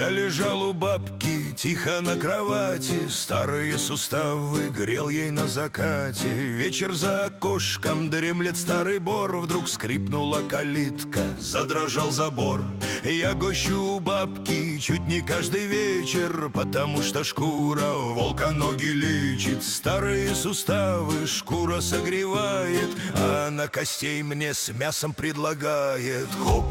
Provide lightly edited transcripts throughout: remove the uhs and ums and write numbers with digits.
Я лежал у бабки тихо на кровати, старые суставы грел ей на закате. Вечер за окошком дремлет старый бор, вдруг скрипнула калитка, задрожал забор. Я гощу у бабки чуть не каждый вечер, потому что шкура волка ноги лечит. Старые суставы шкура согревает, а она костей мне с мясом предлагает. Хоп!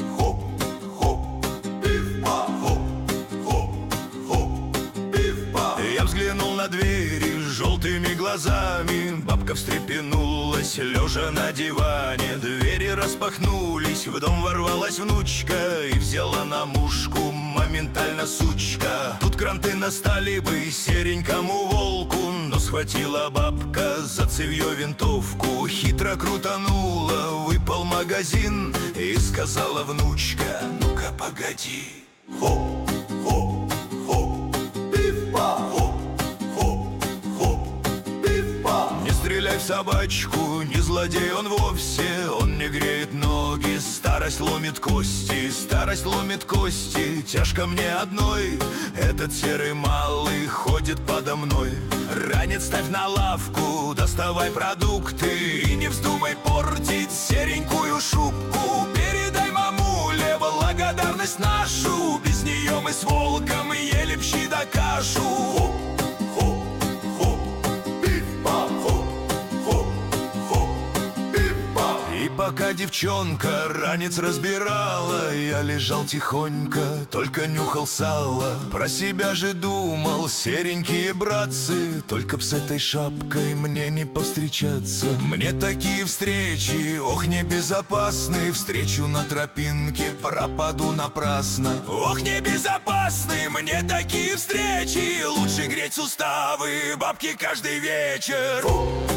Я взглянул на двери желтыми глазами, бабка встрепенулась, лежа на диване. Двери распахнулись, в дом ворвалась внучка и взяла на мушку моментально сучка. Тут кранты настали бы серенькому волку, но схватила бабка за цевьё винтовку. Хитро крутанула, выпал магазин и сказала внучка: ну-ка погоди. Хоп, хоп, хоп, пиф-па, хоп, хоп, хоп, пиф-па. Не стреляй в собачку, не злодей он вовсе, он не греет ноги, старость ломит кости, старость ломит кости. Тяжко мне одной, этот серый малый ходит подо мной. Ранец ставь на лавку, доставай продукты и не вздумай портить серенькую шубку. Передай мамуле благодарность нашу, без нее мы с волком ели б щи да кашу. Хоп, хоп, хоп, пиф-па, хоп, хоп, хоп, пиф-па. И пока девчонка ранец разбирала, я лежал тихонько, только нюхал сало. Про себя же думал: серенькие братцы, только б с этой шапкой мне не повстречаться. Мне такие встречи, ох, небезопасны. Встречу на тропинке, пропаду напрасно. Ох, небезопасны мне такие встречи, лучше греть суставы бабки каждый вечер.